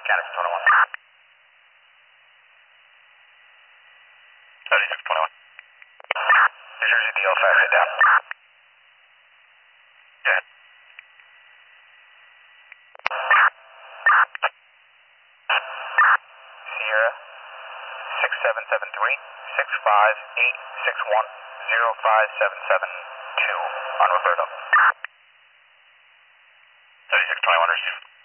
Scanner for 21. 3621. New Jersey DL 5, head down. Go ahead. Sierra 6773 65861 05772 on Roberto. 3621 received.